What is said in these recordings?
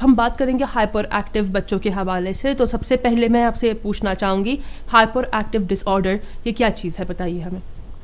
ہم بات کریں گے ہائپر ایکٹیو بچوں کے حوالے سے. تو سب سے پہلے میں آپ سے پوچھنا چاہوں گی ہائپر ایکٹیو ڈس آرڈر یہ کیا چیز ہے, بتائیے ہمیں.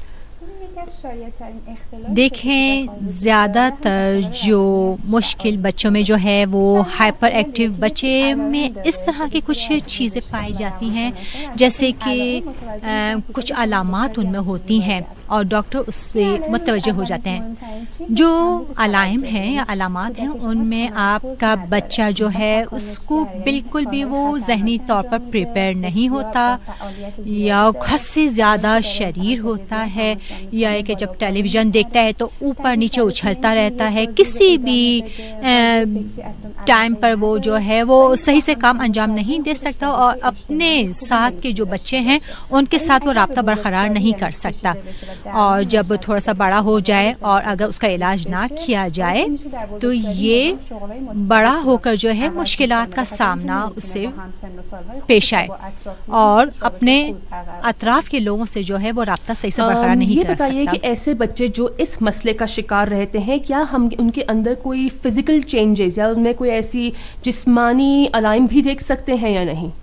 دیکھیں, زیادہ تر جو مشکل بچوں میں جو ہے وہ ہائپر ایکٹیو بچے میں اس طرح کی کچھ چیزیں پائی جاتی ہیں, جیسے کہ کچھ علامات ان میں ہوتی ہیں اور ڈاکٹر اس سے متوجہ ہو جاتے ہیں. جو علائم ہیں یا علامات ہیں ان میں آپ کا بچہ جو ہے اس کو بالکل بھی وہ ذہنی طور پر پریپیئر نہیں ہوتا, یا حد سے زیادہ شریر ہوتا ہے, یا کہ جب ٹیلی ویژن دیکھتا ہے تو اوپر نیچے اچھلتا رہتا ہے, کسی بھی ٹائم پر وہ جو ہے وہ صحیح سے کام انجام نہیں دے سکتا, اور اپنے ساتھ کے جو بچے ہیں ان کے ساتھ وہ رابطہ برقرار نہیں کر سکتا. اور جب تھوڑا سا بڑا ہو جائے اور اگر اس کا علاج نہ کیا جائے تو یہ بڑا ہو کر جو ہے مشکلات کا سامنا اس سے پیش آئے اور اپنے اطراف کے لوگوں سے جو ہے وہ رابطہ صحیح سے برقرار نہیں کر سکتا. یہ کہ ایسے بچے جو اس مسئلے کا شکار رہتے ہیں, کیا ہم ان کے اندر کوئی فزیکل چینجز یا ان میں کوئی ایسی جسمانی علائم بھی دیکھ سکتے ہیں یا نہیں؟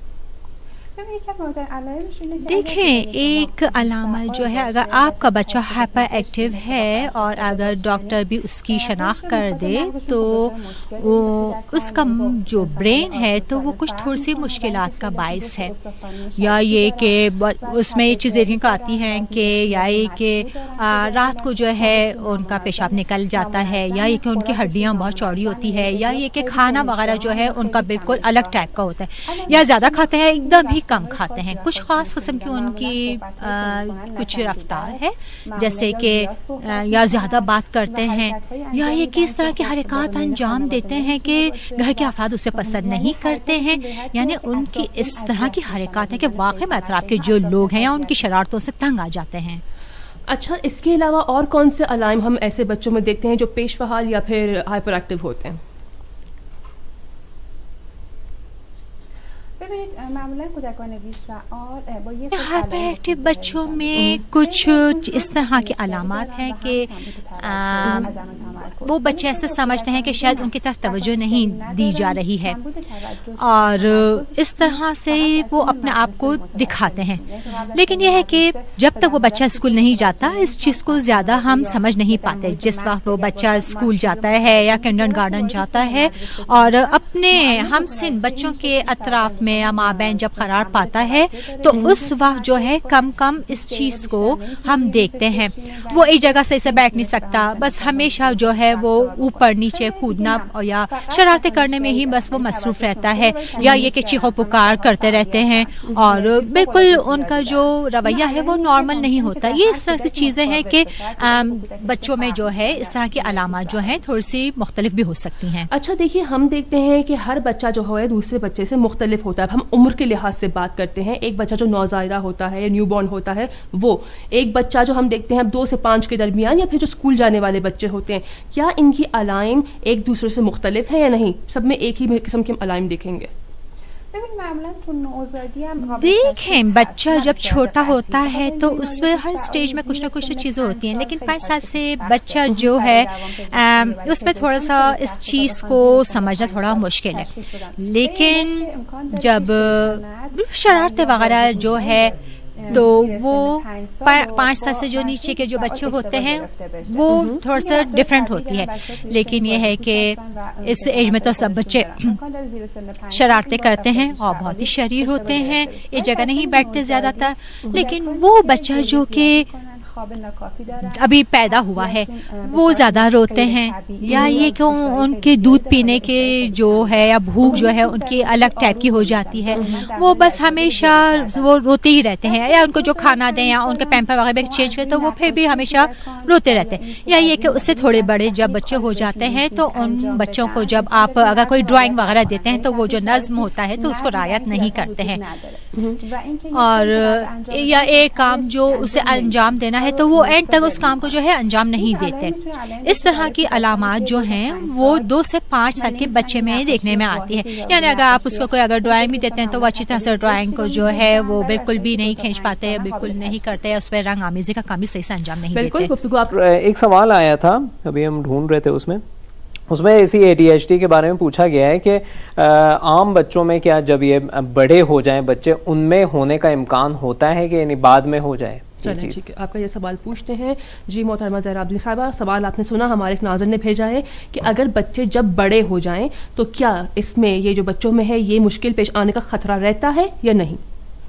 دیکھیں, ایک علامت جو ہے, اگر آپ کا بچہ ہائپر ایکٹیو ہے اور اگر ڈاکٹر بھی اس کی شناخت کر دے تو اس کا جو برین ہے تو وہ کچھ تھوڑی سی مشکلات کا باعث ہے, یا یہ کہ اس میں یہ چیزیں آتی ہیں کہ یا یہ کہ رات کو جو ہے ان کا پیشاب نکل جاتا ہے, یا یہ کہ ان کی ہڈیاں بہت چوڑی ہوتی ہے, یا یہ کہ کھانا وغیرہ جو ہے ان کا بالکل الگ ٹائپ کا ہوتا ہے, یا زیادہ کھاتے ہیں ایک دم ہی کم کھاتے ہیں, کچھ خاص قسم کی ان کی کچھ رفتار ہے, جیسے کہ یا زیادہ بات کرتے ہیں, یا یہ کہ اس طرح کی حرکات انجام دیتے ہیں کہ گھر کے افراد اسے پسند نہیں کرتے ہیں. یعنی ان کی اس طرح کی حرکات ہے کہ واقعی میں اطراف کے جو لوگ ہیں یا ان کی شرارتوں سے تنگ آ جاتے ہیں. اچھا, اس کے علاوہ اور کون سے علائم ہم ایسے بچوں میں دیکھتے ہیں جو پیش فحال یا پھر ہائپر ایکٹیو ہوتے ہیں؟ ہائپر ایکٹیو بچوں میں کچھ اس طرح کے علامات ہیں کہ وہ بچے ایسے سمجھتے ہیں کہ شاید ان کی طرف توجہ نہیں دی جا رہی ہے, اور اس طرح سے وہ اپنے آپ کو دکھاتے ہیں. لیکن یہ ہے کہ جب تک وہ بچہ اسکول نہیں جاتا اس چیز کو زیادہ ہم سمجھ نہیں پاتے. جس وقت وہ بچہ اسکول جاتا ہے یا کنڈر گارڈن جاتا ہے اور اپنے ہم سن بچوں کے اطراف میں یا مابین جب قرار پاتا ہے تو اس وقت جو ہے کم کم اس چیز کو ہم دیکھتے ہیں. وہ ایک جگہ صحیح سے بیٹھ نہیں سکتا, بس ہمیشہ جو ہے وہ اوپر نیچے کودنا یا شرارتیں کرنے میں ہی بس وہ مصروف رہتا ہے, یا یہ کہ چیخو پکار کرتے رہتے ہیں, اور بالکل ان کا جو رویہ ہے وہ نارمل نہیں ہوتا. یہ اس طرح سے چیزیں ہیں کہ بچوں میں جو ہے اس طرح کی علامات جو ہیں تھوڑی سی مختلف بھی ہو سکتی ہیں. اچھا دیکھیے, ہم دیکھتے ہیں کہ ہر بچہ جو ہے دوسرے بچے سے مختلف ہوتا ہے. ہم عمر کے لحاظ سے بات کرتے ہیں, ایک بچہ جو نوزائیدہ ہوتا ہے یا نیو بورن ہوتا ہے وہ, ایک بچہ جو ہم دیکھتے ہیں 2 سے 5 کے درمیان, یا پھر جو اسکول جانے والے بچے ہوتے ہیں, کیا ان کی علائم ایک دوسرے سے مختلف ہیں یا نہیں؟ سب میں ایک ہی قسم کے علائم دیکھیں گے. دیکھیں, بچہ جب چھوٹا ہوتا ہے تو اس میں ہر سٹیج میں کچھ نہ کچھ چیزیں ہوتی ہیں, لیکن 5 سال سے بچہ جو ہے اس میں تھوڑا سا اس چیز کو سمجھنا تھوڑا مشکل ہے. لیکن جب شرارتیں وغیرہ جو ہے تو وہ 5 سال سے جو نیچے کے جو بچے ہوتے ہیں وہ تھوڑا سا ڈفرینٹ ہوتی ہے. لیکن یہ ہے کہ اس ایج میں تو سب بچے شرارتیں کرتے ہیں اور بہت ہی شریر ہوتے ہیں, ایک جگہ نہیں بیٹھتے زیادہ تر. لیکن وہ بچہ جو کہ ابھی پیدا ہوا ہے وہ زیادہ روتے ہیں, یا یہ کہ ان کے دودھ پینے کے جو ہے یا بھوک جو ہے ان کی الگ ٹائپ کی ہو جاتی ہے, وہ بس ہمیشہ وہ روتے ہی رہتے ہیں, یا ان کو جو کھانا دیں یا ان کے پیمپر وغیرہ چینج کریں تو وہ پھر بھی ہمیشہ روتے رہتے ہیں. یا یہ کہ اس سے تھوڑے بڑے جب بچے ہو جاتے ہیں تو ان بچوں کو جب آپ اگر کوئی ڈرائنگ وغیرہ دیتے ہیں تو وہ جو نظم ہوتا ہے تو اس کو رعایت نہیں کرتے ہیں, اور یا ایک کام جو اسے انجام دینا ہے تو وہ اینڈ تک اس کام کو جو ہے انجام نہیں دیتے. اس طرح کی علامات جو ہیں وہ 2 سے 5 سال کے بچے میں دیکھنے میں آتی ہے. یعنی اگر آپ اس کو کوئی اگر ڈرائنگ بھی دیتے ہیں تو وہ اچھی طرح سے ڈرائنگ کو جو ہے وہ بالکل بھی نہیں کھینچ پاتے, بالکل نہیں کرتے, اس پہ رنگ آمیزی کا کام بھی صحیح سے انجام نہیں دیتے. بالکل. ایک سوال آیا تھا ابھی ہم ڈھونڈ رہے تھے اس میں اس میں اسی ADHD کے بارے میں پوچھا گیا ہے کہ عام بچوں میں کیا جب یہ بڑے ہو جائیں بچے ان میں ہونے کا امکان ہوتا ہے کہ یعنی بعد میں ہو جائے؟ چلیں ٹھیک ہے، آپ کا یہ سوال پوچھتے ہیں. جی محترمہ زہرا عابدین صاحبہ، سوال آپ نے سنا، ہمارے ایک ناظر نے بھیجا ہے کہ اگر بچے جب بڑے ہو جائیں تو کیا اس میں یہ جو بچوں میں ہے یہ مشکل پیش آنے کا خطرہ رہتا ہے یا نہیں؟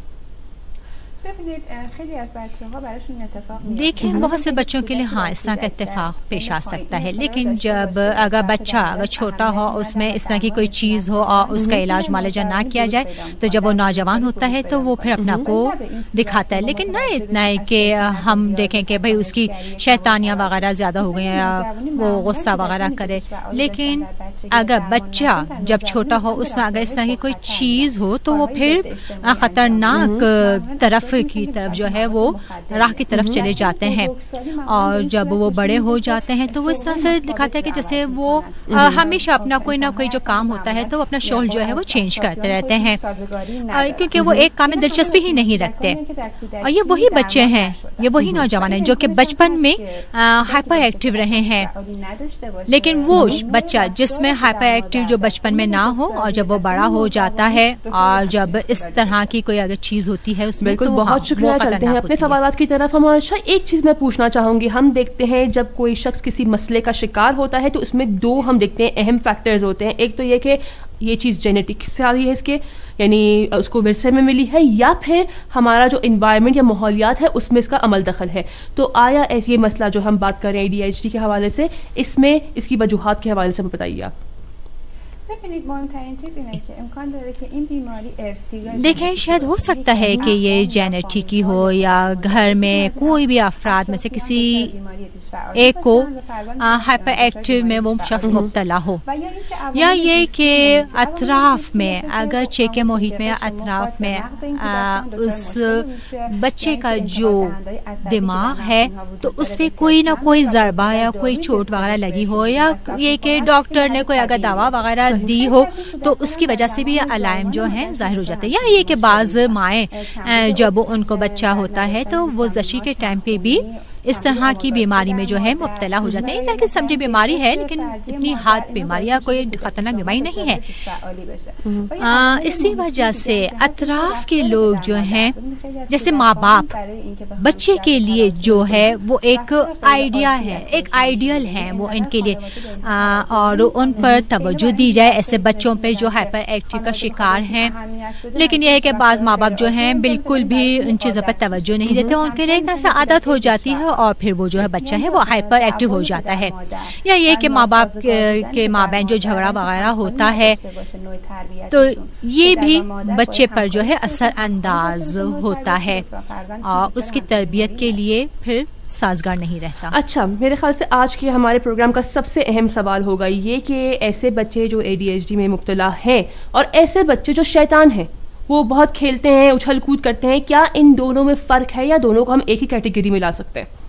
دیکھیں بہت سے بچوں کے لیے ہاں اس طرح کا اتفاق پیش آ سکتا ہے، لیکن جب اگر بچہ اگر چھوٹا ہو اس میں اس طرح کی کوئی چیز ہو اور اس کا علاج معالجہ نہ کیا جائے تو جب وہ نوجوان ہوتا ہے تو وہ پھر اپنا کو دکھاتا ہے، لیکن نہ اتنا ہے کہ ہم دیکھیں کہ بھئی اس کی شیطانیاں وغیرہ زیادہ ہو گئی ہیں یا وہ غصہ وغیرہ کرے. لیکن اگر بچہ جب چھوٹا ہو اس میں اگر اس طرح کی کوئی چیز ہو تو وہ پھر خطرناک طرف کی طرف جو ہے وہ راہ کی طرف چلے جاتے ہیں، اور جب وہ بڑے ہو جاتے ہیں تو وہ اس طرح سے دکھاتا ہے کہ جیسے وہ ہمیشہ اپنا کوئی نہ کوئی جو کام ہوتا ہے تو اپنا شغل جو ہے وہ چینج کرتے رہتے ہیں، کیونکہ وہ ایک کام میں دلچسپی ہی نہیں رکھتے. اور یہ وہی بچے ہیں، یہ وہی نوجوان ہیں جو کہ بچپن میں ہائپر ایکٹیو رہے ہیں، لیکن وہ بچہ جس میں ہائپر ایکٹیو جو بچپن میں نہ ہو اور جب وہ بڑا ہو جاتا ہے اور جب اس طرح کی کوئی اگر چیز ہوتی ہے اس میں تو بہت شکریہ. چلتے ہیں اپنے سوالات کی طرف. ہم اچھا ایک چیز میں پوچھنا چاہوں گی، ہم دیکھتے ہیں جب کوئی شخص کسی مسئلے کا شکار ہوتا ہے تو اس میں دو ہم دیکھتے ہیں اہم فیکٹرز ہوتے ہیں. ایک تو یہ کہ یہ چیز جینیٹک سے آ رہی ہے اس کے، یعنی اس کو ورثے میں ملی ہے، یا پھر ہمارا جو انوائرمنٹ یا ماحولیات ہے اس میں اس کا عمل دخل ہے. تو آیا ایسا یہ مسئلہ جو ہم بات کر رہے ہیں ADHD کے حوالے سے، اس میں اس کی وجوہات کے حوالے سے بتائیے آپ. دیکھیں شاید ہو سکتا ہے کہ یہ جینیٹک ہو یا گھر میں کوئی بھی افراد میں سے کسی ایک کو ہائپر ایکٹیو میں وہ شخص مبتلا ہو، یا یہ کہ اطراف میں اگرچہ کے محیط میں اطراف میں اس بچے کا جو دماغ ہے تو اس پہ کوئی نہ کوئی ضربہ یا کوئی چوٹ وغیرہ لگی ہو، یا یہ کہ ڈاکٹر نے کوئی اگر دوا وغیرہ دی ہو تو اس کی وجہ سے بھی یہ علائم جو ہیں ظاہر ہو جاتے ہیں. یا یہ کہ بعض مائیں جب ان کو بچہ ہوتا ہے تو وہ زچی کے ٹائم پہ بھی اس طرح کی بیماری میں جو ہے مبتلا ہو جاتے ہیں. ایک کہ سمجھے بیماری ہے لیکن اتنی ہاتھ بیماری یا کوئی خطرناک بیماری نہیں ہے. اسی وجہ سے اطراف کے لوگ جو ہیں جیسے ماں باپ بچے کے لیے جو ہے وہ ایک آئیڈیا ہے، ایک آئیڈیل ہے وہ ان کے لیے، اور ان پر توجہ دی جائے ایسے بچوں پہ جو ہائپر ایکٹیو کا شکار ہیں. لیکن یہ ہے کہ بعض ماں باپ جو ہیں بالکل بھی ان چیزوں پر توجہ نہیں دیتے، ان کے لیے ایک ایسا عادت ہو جاتی ہے اور پھر وہ جو ہے بچہ ہے وہ ہائپر ایکٹیو ہو جاتا ہے. یا یہ کہ ماں باپ کے مابین جو جھگڑا وغیرہ ہوتا ہے تو یہ بھی بچے پر جو ہے اثر انداز ہوتا ہے اور اس کی تربیت کے لیے پھر سازگار نہیں رہتا. اچھا، میرے خیال سے آج کے ہمارے پروگرام کا سب سے اہم سوال ہوگا یہ کہ ایسے بچے جو ADHD میں مبتلا ہیں اور ایسے بچے جو شیطان ہیں، وہ بہت کھیلتے ہیں، اچھل کود کرتے ہیں، کیا ان دونوں میں فرق ہے یا دونوں کو ہم ایک ہی کیٹیگری میں لا سکتے ہیں؟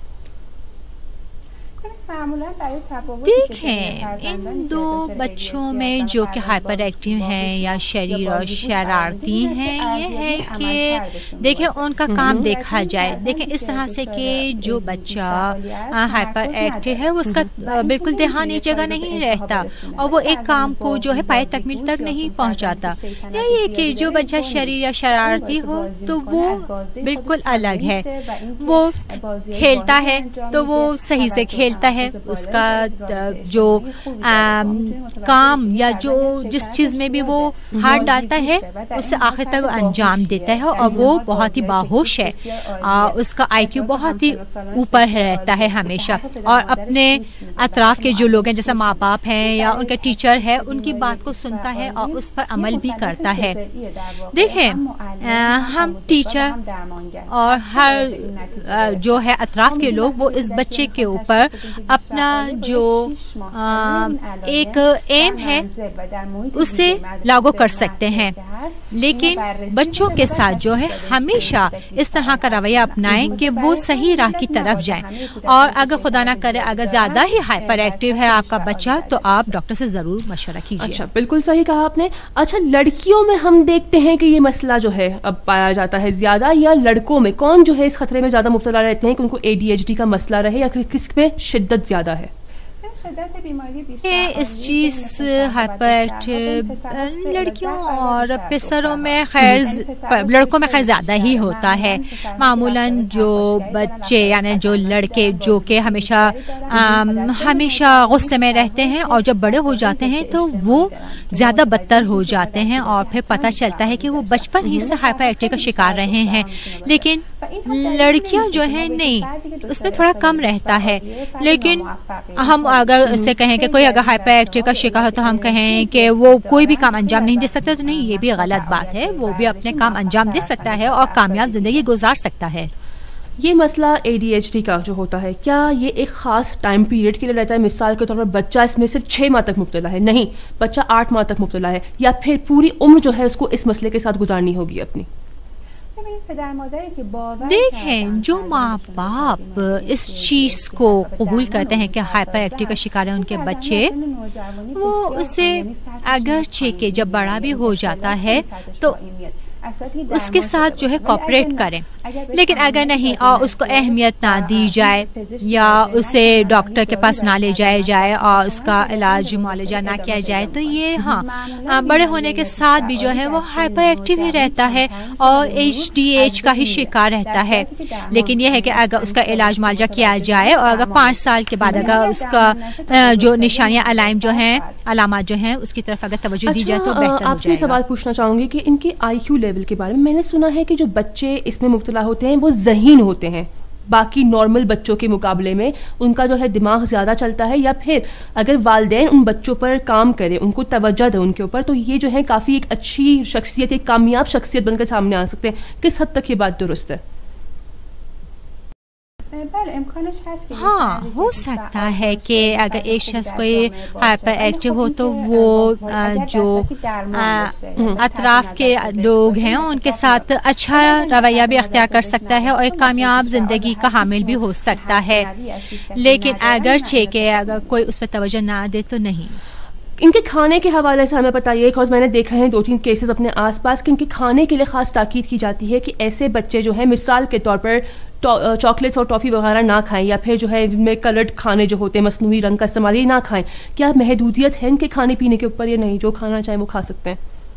دیکھیں ان دو بچوں میں جو کہ ہائپر ایکٹیو ہیں یا شریر اور شرارتی ہیں، یہ ہے کہ دیکھیں ان کا کام دیکھا جائے. دیکھیں اس طرح سے کہ جو بچہ ہائپر ایکٹیو ہے اس کا بالکل دھیان ایک جگہ نہیں رہتا اور وہ ایک کام کو جو ہے پائے تکمیل تک نہیں پہنچاتا. یا یہ کہ جو بچہ شریر یا شرارتی ہو تو وہ بالکل الگ ہے، وہ کھیلتا ہے تو وہ صحیح سے کھیلتا ہے، اس کا جو کام یا جو جس چیز میں بھی وہ ہاتھ ڈالتا ہے اس سے آخر تک انجام دیتا ہے اور وہ بہت ہی باہوش ہے. اس کا IQ بہت ہی اوپر رہتا ہے ہمیشہ، اور اپنے اطراف کے جو لوگ ہیں جیسے ماں باپ ہیں یا ان کا ٹیچر ہے ان کی بات کو سنتا ہے اور اس پر عمل بھی کرتا ہے. دیکھیں ہم ٹیچر اور ہر جو ہے اطراف کے لوگ وہ اس بچے کے اوپر اپنا جو ایک ایم ہے اسے لاگو کر سکتے ہیں، لیکن بچوں کے ساتھ جو ہے ہمیشہ اس طرح کا رویہ اپنائیں کہ وہ صحیح راہ کی طرف جائیں. اور اگر خدا نہ کرے اگر زیادہ ہی ہائپر ایکٹیو ہے آپ کا بچہ تو آپ ڈاکٹر سے ضرور مشورہ کیجیے. اچھا، بالکل صحیح کہا آپ نے. اچھا، لڑکیوں میں ہم دیکھتے ہیں کہ یہ مسئلہ جو ہے اب پایا جاتا ہے زیادہ، یا لڑکوں میں کون جو ہے اس خطرے میں زیادہ مبتلا رہتے ہیں کہ ان کو ADHD کا مسئلہ رہے، یا کس میں شدت زیادہ ہے؟ اس چیز ہائپر ایکٹیو لڑکیوں اور پسروں میں خیر لڑکوں میں خیر زیادہ ہی ہوتا ہے. معمولاً جو بچے یعنی جو لڑکے جو کہ ہمیشہ غصے میں رہتے ہیں اور جب بڑے ہو جاتے ہیں تو وہ زیادہ بدتر ہو جاتے ہیں اور پھر پتہ چلتا ہے کہ وہ بچپن ہی سے ہائپر ایکٹیو کا شکار رہے ہیں. لیکن لڑکیاں جو ہیں نہیں, اس میں تھوڑا کم رہتا ہے. لیکن ہم اگر اس سے کہیں کہ کوئی اگر ہائپر ایکٹیو کا شکار ہو تو ہم کہیں کہ وہ کوئی بھی کام انجام نہیں دے سکتا, تو نہیں, یہ بھی غلط بات ہے. وہ بھی اپنے کام انجام دے سکتا ہے اور کامیاب زندگی گزار سکتا ہے. یہ مسئلہ ADHD کا جو ہوتا ہے, کیا یہ ایک خاص ٹائم پیریڈ کے لیے رہتا ہے؟ مثال کے طور پر بچہ اس میں صرف 6 ماہ تک مبتلا ہے, نہیں, بچہ 8 ماہ تک مبتلا ہے, یا پھر پوری عمر جو ہے اس کو اس مسئلے کے ساتھ گزارنی ہوگی اپنی؟ دیکھیں, جو ماں باپ اس چیز کو قبول کرتے ہیں کہ ہائپر ایکٹیو کا شکار ہیں ان کے بچے, وہ اسے اگرچہ کہ جب بڑا بھی ہو جاتا ہے تو اس کے ساتھ جو ہے کوپریٹ کریں. لیکن اگر نہیں اور اس کو اہمیت نہ دی جائے یا اسے ڈاکٹر کے پاس نہ لے جائے اور اس کا علاج معالجہ نہ کیا جائے تو یہ بڑے ہونے کے ساتھ بھی جو ہے وہ ہائپر ایکٹیو ہی رہتا ہے اور ADHD کا ہی شکار رہتا ہے. لیکن یہ ہے کہ اگر اس کا علاج معالجہ کیا جائے اور اگر 5 سال کے بعد اگر اس کا جو نشانیاں علامات جو ہیں اس کی طرف اگر توجہ دی جائے تو بہتر ہو جائے گا. آپ سے سوال پوچھنا چاہوں گی کہ ان کے IQ لیول کے بارے میں نے سنا ہے کہ جو بچے اس میں مبتلا ہوتے ہیں وہ ذہین ہوتے ہیں باقی نارمل بچوں کے مقابلے میں, ان کا جو ہے دماغ زیادہ چلتا ہے, یا پھر اگر والدین ان بچوں پر کام کرے, ان کو توجہ دے ان کے اوپر, تو یہ جو ہے کافی ایک اچھی شخصیت, ایک کامیاب شخصیت بن کر سامنے آ سکتے ہیں. کس حد تک یہ بات درست ہے؟ ہاں, ہو سکتا ہے کہ اگر ایک شخص کوئی ہائپر ایکٹیو ہو تو وہ جو اطراف کے لوگ ہیں ان کے ساتھ اچھا رویہ بھی اختیار کر سکتا ہے اور ایک کامیاب زندگی کا حامل بھی ہو سکتا ہے. لیکن اگرچہ کہ اگر کوئی اس پہ توجہ نہ دے تو نہیں. ان کے کھانے کے حوالے سے ہمیں بتائیے, بیکاز میں نے دیکھا ہے 2-3 کیسز اپنے آس پاس کہ ان کے کھانے کے لیے خاص تاکید کی جاتی ہے کہ ایسے بچے جو ہیں مثال کے طور پر چاکلیٹس اور ٹافی وغیرہ نہ کھائیں, یا پھر جو ہے جن میں کلرڈ کھانے جو ہوتے ہیں مصنوعی رنگ کا استعمال, یہ نہ کھائیں. کیا محدودیت ہے ان کے کھانے پینے کے اوپر یا نہیں, جو کھانا چاہیں وہ کھا سکتے ہیں؟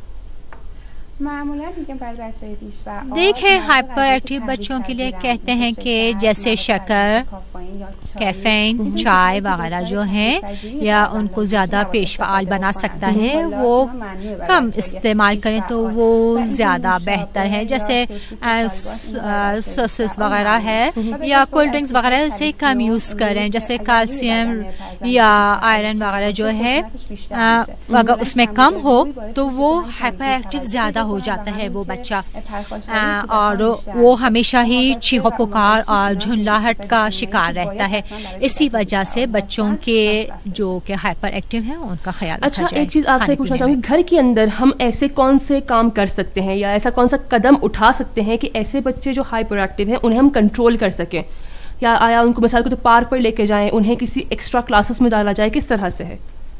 دیکھیں, ہائپر ایکٹیو بچوں کے لیے کہتے ہیں کہ جیسے شکر, کیفین, چائے وغیرہ جو ہیں یا ان کو زیادہ پیش فعال بنا سکتا ہے, وہ کم استعمال کریں تو وہ زیادہ بہتر ہے. جیسے سوسز وغیرہ ہے یا کولڈ ڈرنکس وغیرہ اسے کم یوز کریں. جیسے کیلشیم یا آئرن وغیرہ جو ہے اگر اس میں کم ہو تو وہ ہائپر ایکٹیو زیادہ ہو جاتا ہے وہ بچہ, اور وہ ہمیشہ ہی چیخو پکار اور جھنلاہٹ کا شکار رہتا ہے. اسی وجہ سے بچوں کے جو کہ ہائپر ایکٹیو ہیں ان کا خیال رکھا جائے. ایک چیز آپ سے پوچھنا چاہوں گی, گھر کے اندر ہم ایسے کون سے کام کر سکتے ہیں یا ایسا کون سا قدم اٹھا سکتے ہیں کہ ایسے بچے جو ہائپر ایکٹیو ہیں انہیں ہم کنٹرول کر سکیں, یا آیا ان کو مثال کو تو پارک پر لے کے جائیں, انہیں کسی ایکسٹرا کلاسز میں ڈالا جائے, کس طرح سے ہے؟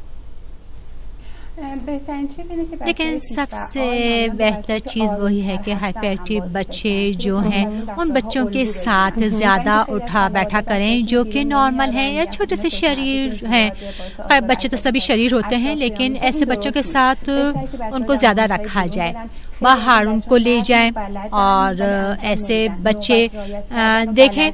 لیکن سب سے بہتر چیز وہی ہے کہ ہائپر ایکٹیو بچے جو ہیں ان بچوں کے ساتھ زیادہ اٹھا بیٹھا کریں جو کہ نارمل ہیں یا چھوٹے سے شریر ہیں. خیر بچے تو سبھی شریر ہوتے ہیں, لیکن ایسے بچوں کے ساتھ ان کو زیادہ رکھا جائے, باہر ان کو لے جائیں. اور ایسے بچے دیکھیں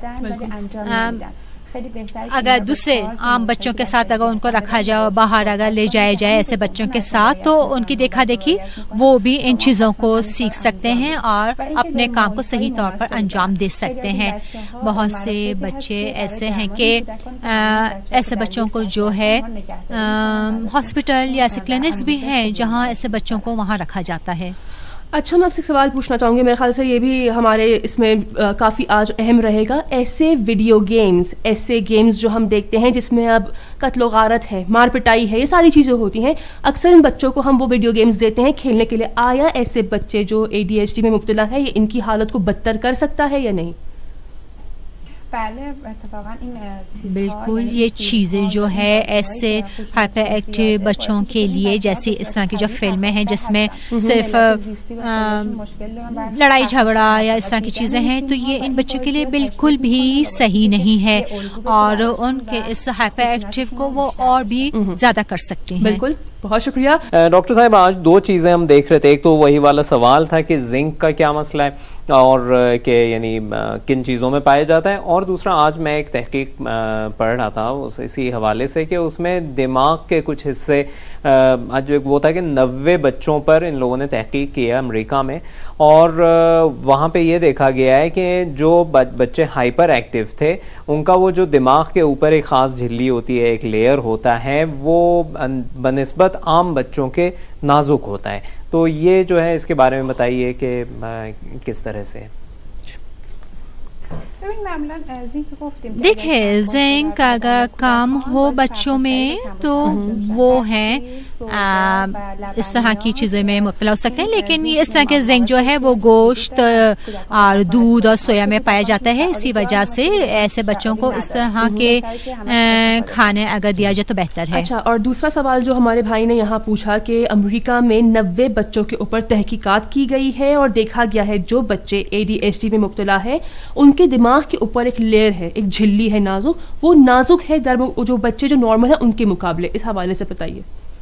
اگر دوسرے عام بچوں کے ساتھ اگر ان کو رکھا جائے, باہر اگر لے جائے ایسے بچوں کے ساتھ, تو ان کی دیکھا دیکھی وہ بھی ان چیزوں کو سیکھ سکتے ہیں اور اپنے کام کو صحیح طور پر انجام دے سکتے ہیں. بہت سے بچے ایسے ہیں کہ ایسے بچوں کو جو ہے ہاسپٹل یا ایسے کلینکس بھی ہیں جہاں ایسے بچوں کو وہاں رکھا جاتا ہے. اچھا, میں آپ سے سوال پوچھنا چاہوں گی, میرے خیال سے یہ بھی ہمارے اس میں کافی آج اہم رہے گا. ایسے ویڈیو گیمز, ایسے گیمز جو ہم دیکھتے ہیں جس میں اب قتل و غارت ہے, مار پٹائی ہے, یہ ساری چیزیں ہوتی ہیں, اکثر ان بچوں کو ہم وہ ویڈیو گیمز دیتے ہیں کھیلنے کے لیے. آیا ایسے بچے جو ADHD میں مبتلا ہے یہ ان کی حالت کو بدتر کر سکتا ہے یا نہیں؟ بالکل یہ چیزیں جو ہے ایسے ہائپر ایکٹیو بچوں کے لیے، جیسے اس طرح کی جو فلمیں ہیں جس میں صرف لڑائی جھگڑا یا اس طرح کی چیزیں ہیں، تو یہ ان بچوں کے لیے بالکل بھی صحیح نہیں ہے، اور ان کے اس ہائپر ایکٹیو کو وہ اور بھی زیادہ کر سکتے ہیں. بالکل، بہت شکریہ ڈاکٹر صاحب. آج دو چیزیں ہم دیکھ رہے تھے، ایک تو وہی والا سوال تھا کہ زنک کا کیا مسئلہ ہے اور کہ یعنی کن چیزوں میں پایا جاتا ہے، اور دوسرا آج میں ایک تحقیق پڑھ رہا تھا اسی حوالے سے کہ اس میں دماغ کے کچھ حصے، آج وہ تھا کہ 90 بچوں پر ان لوگوں نے تحقیق کی ہے امریکہ میں، اور وہاں پہ یہ دیکھا گیا ہے کہ جو بچے ہائپر ایکٹیو تھے ان کا وہ جو دماغ کے اوپر ایک خاص جھلی ہوتی ہے، ایک لیئر ہوتا ہے، وہ بنسبت عام بچوں کے نازک ہوتا ہے. تو یہ جو ہے اس کے بارے میں بتائیے کہ کس طرح سے. دیکھیں، زنک اگر کام ہو بچوں میں تو وہ ہیں اس طرح کی چیزوں میں مبتلا ہو سکتے ہیں، لیکن اس طرح کے زنک جو ہے وہ گوشت اور دودھ اور سویا میں پایا جاتا ہے. اسی وجہ سے ایسے بچوں کو اس طرح کے کھانے اگر دیا جائے تو بہتر ہے. اچھا، اور دوسرا سوال جو ہمارے بھائی نے یہاں پوچھا کہ امریکہ میں 90 بچوں کے اوپر تحقیقات کی گئی ہے اور دیکھا گیا ہے جو بچے ADHD میں مبتلا ہے ان کے دماغ کے اوپر ایک لیئر ہے، ایک جھلی ہے نازک، وہ نازک ہے جو بچے جو نارمل ہیں ان کے مقابلے. اس حوالے سے بتائیے.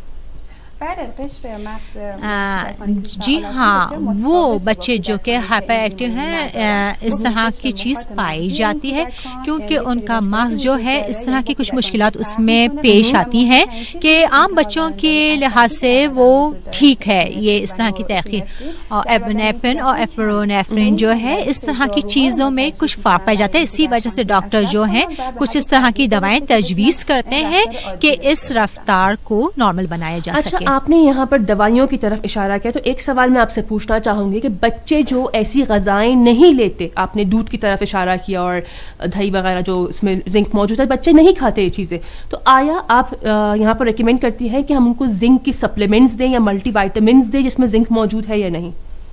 جی ہاں، وہ بچے جو کہ ہائپر ایکٹیو ہیں اس طرح کی چیز پائی جاتی ہے کیونکہ ان کا مغز جو ہے اس طرح کی کچھ مشکلات اس میں پیش آتی ہیں کہ عام بچوں کے لحاظ سے وہ ٹھیک ہے. یہ اس طرح کی تحقیق اور ایپنیفرین اور ایپرونیفرین جو ہے اس طرح کی چیزوں میں کچھ فرق پایا جاتا ہے. اسی وجہ سے ڈاکٹر جو ہیں کچھ اس طرح کی دوائیں تجویز کرتے ہیں کہ اس رفتار کو نارمل بنایا جا سکے. آپ نے یہاں پر دوائیوں کی طرف اشارہ کیا، تو ایک سوال میں آپ سے پوچھنا چاہوں گی کہ بچے جو ایسی غذائیں نہیں لیتے، آپ نے دودھ کی طرف اشارہ کیا اور دہی وغیرہ جو اس میں زنک موجود ہے، بچے نہیں کھاتے یہ چیزیں، تو آیا آپ یہاں پر ریکمینڈ کرتی ہیں کہ ہم ان کو زنک کی سپلیمنٹس دیں یا ملٹی وائٹامنس دیں جس میں زنک موجود ہے یا نہیں؟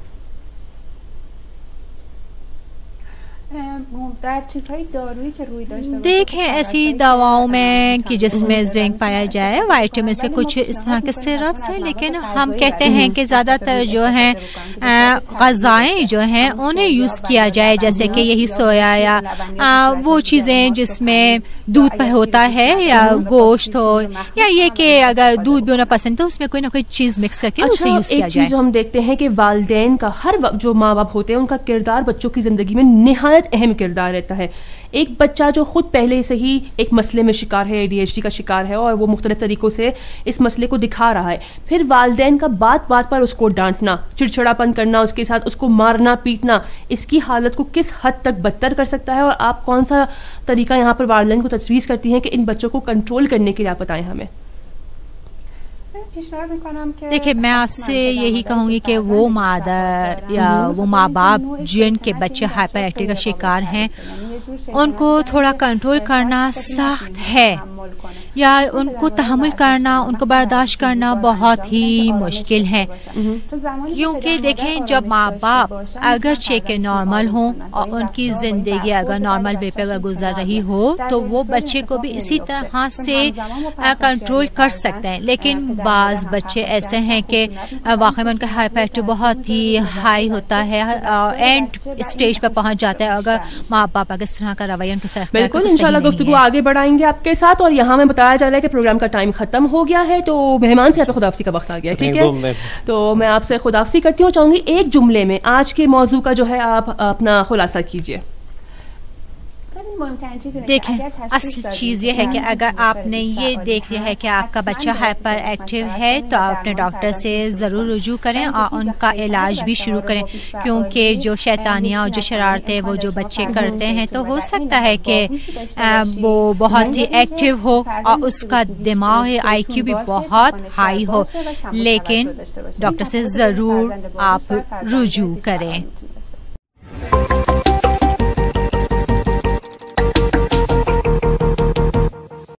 دیکھیں، ایسی دواؤں میں کہ جس میں زنک پایا جائے، وائٹامنس کے کچھ اس طرح کے سرپس ہیں، لیکن ہم کہتے ہیں کہ زیادہ تر جو ہیں غذائیں جو ہیں انہیں یوز کیا جائے، جیسے کہ یہی سویا یا وہ چیزیں جس میں دودھ پہ ہوتا ہے یا گوشت ہو، یا یہ کہ اگر دودھ بھی ہونا پسند تو اس میں کوئی نہ کوئی چیز مکس کر کے اسے یوز کیا جائے. ایک چیز جو ہم دیکھتے ہیں کہ والدین کا، ہر جو ماں باپ ہوتے ہیں ان کا کردار بچوں کی زندگی میں نہایت اہم کردار رہتا ہے. ایک بچہ جو خود پہلے سے ہی ایک مسئلے میں شکار ہے، ADHD کا شکار ہے، اور وہ مختلف طریقوں سے اس مسئلے کو دکھا رہا ہے، پھر والدین کا بات بات پر اس کو ڈانٹنا، چڑچڑاپن کرنا، اس کے ساتھ اس کو مارنا پیٹنا، اس کی حالت کو کس حد تک بدتر کر سکتا ہے، اور آپ کون سا طریقہ یہاں پر والدین کو تجویز کرتی ہیں کہ ان بچوں کو کنٹرول کرنے کے لیے آپ بتائیں ہمیں. دیکھیں، میں آپ سے یہی کہوں گی کہ وہ مادر یا وہ ماں باپ جن کے بچے ہائپر ایکٹیو کا شکار ہیں ان کو تھوڑا کنٹرول کرنا سخت ہے، یا ان کو تحمل کرنا، ان کو برداشت کرنا بہت ہی مشکل ہے. کیونکہ دیکھیں، جب ماں باپ اگرچہ کہ نارمل ہوں اور ان کی زندگی اگر نارمل وے پہ اگر گزر رہی ہو تو وہ بچے کو بھی اسی طرح سے کنٹرول کر سکتے ہیں. لیکن بعض بچے ایسے ہیں کہ واقعی میں ان کا ہائپر ایکٹیو بہت ہی ہائی ہوتا ہے، اینڈ اسٹیج پہ پہنچ جاتا ہے اگر ماں باپ اگر اس طرح کا رویہ ان کے ساتھ. بالکل، انشاءاللہ گفتگو آگے بڑھائیں گے آپ کے ساتھ، اور یہاں میں بتایا جا رہا ہے کہ پروگرام کا ٹائم ختم ہو گیا ہے، تو مہمان سے آپ کو خداحافظی کا وقت آ گیا. ٹھیک ہے، تو میں آپ سے خداحافظی کرتی ہوں. چاہوں گی ایک جملے میں آج کے موضوع کا جو ہے آپ اپنا خلاصہ کیجیے. دیکھیں، اصل چیز یہ ہے کہ اگر آپ نے یہ دیکھ لیا ہے کہ آپ کا بچہ ہائپر ایکٹیو ہے تو آپ اپنے ڈاکٹر سے ضرور رجوع کریں اور ان کا علاج بھی شروع کریں، کیونکہ جو شیطانیاں اور جو شرارتیں وہ جو بچے کرتے ہیں تو ہو سکتا ہے کہ وہ بہت ہی ایکٹیو ہو اور اس کا دماغ IQ بھی بہت ہائی ہو، لیکن ڈاکٹر سے ضرور آپ رجوع کریں.